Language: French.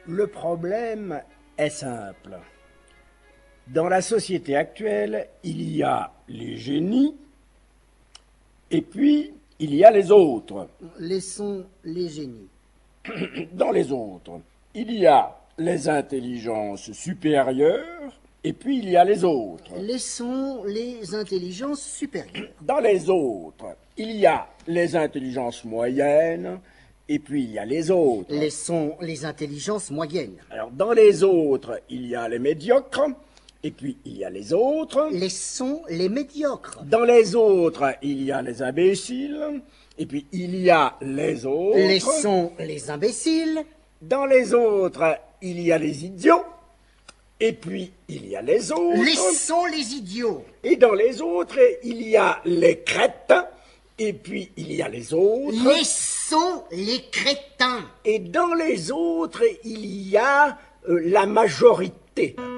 Le problème est simple. Dans la société actuelle, il y a les génies et puis il y a les autres. Laissons les génies. Dans les autres, il y a les intelligences supérieures et puis il y a les autres. Laissons les intelligences supérieures. Dans les autres, il y a les intelligences moyennes et puis il y a les autres. Laissons les intelligences moyennes. Alors dans les autres, il y a les médiocres et puis il y a les autres. Laissons les médiocres. Dans les autres, il y a les imbéciles et puis il y a les autres. Laissons les imbéciles. Dans les autres, il y a les idiots et puis il y a les autres. Laissons les idiots. Et dans les autres, il y a les crétins et puis il y a les autres. Laissons les crétins. Et dans les autres, il y a la majorité.